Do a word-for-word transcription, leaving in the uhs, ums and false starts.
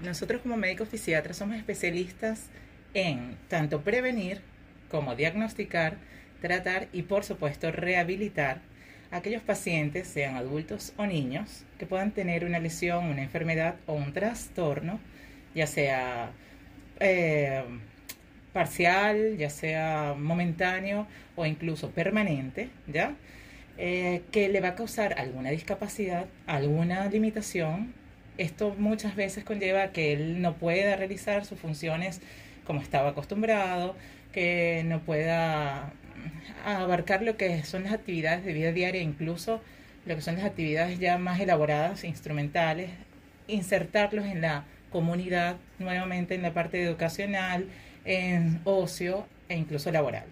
nosotros como médicos fisiatras somos especialistas en tanto prevenir como diagnosticar, tratar y por supuesto rehabilitar a aquellos pacientes, sean adultos o niños, que puedan tener una lesión, una enfermedad o un trastorno, ya sea eh, parcial, ya sea momentáneo o incluso permanente, ¿ya? Eh, que le va a causar alguna discapacidad, alguna limitación. Esto muchas veces conlleva que él no pueda realizar sus funciones como estaba acostumbrado, que no pueda abarcar lo que son las actividades de vida diaria, incluso lo que son las actividades ya más elaboradas, instrumentales, insertarlos en la comunidad, nuevamente en la parte educacional, en ocio e incluso laboral.